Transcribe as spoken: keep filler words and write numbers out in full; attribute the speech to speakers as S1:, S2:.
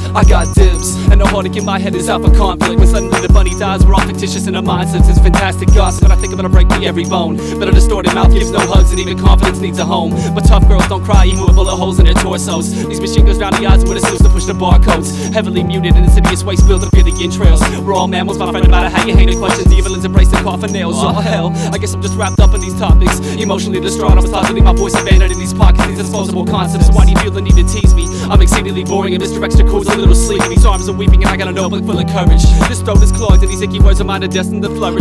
S1: I got dibs, and no heartache in my head is out for conflict. When suddenly the bunny dies, we're all fictitious in our mindsets. It's fantastic gossip, and I think I'm gonna break me every bone. But a distorted mouth gives no hugs, and even confidence needs a home. But tough girls don't cry, even with bullet holes in their torsos. These machine guns round the eyes with a suits to push the barcodes. Heavily muted in insidious ways, build up fear the entrails. We're all mammals, my friend, no matter how you hate it. Questions the villains embrace the coffin nails. Oh hell, I guess I'm just wrapped up in these topics. Emotionally distraught, I was taught to leave my voice abandoned in these pockets. These disposable concepts, so why do you feel the need to tease me? I'm exceedingly boring, and Mister Extra Cool's a little sleepy. These arms are weeping, and I got a notebook full of courage. This throat is clogged, and these icky words of mine are destined to flourish.